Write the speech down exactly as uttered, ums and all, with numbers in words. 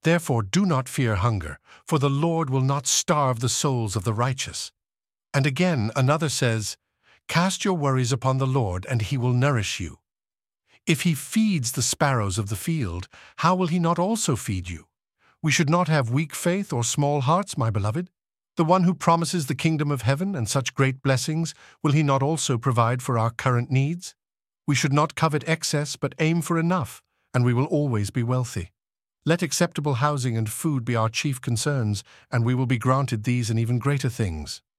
Therefore do not fear hunger, for the Lord will not starve the souls of the righteous. And again another says, Cast your worries upon the Lord, and he will nourish you. If he feeds the sparrows of the field, how will he not also feed you? We should not have weak faith or small hearts, my beloved. The one who promises the kingdom of heaven and such great blessings, will he not also provide for our current needs? We should not covet excess, but aim for enough, and we will always be wealthy. Let acceptable housing and food be our chief concerns, and we will be granted these and even greater things.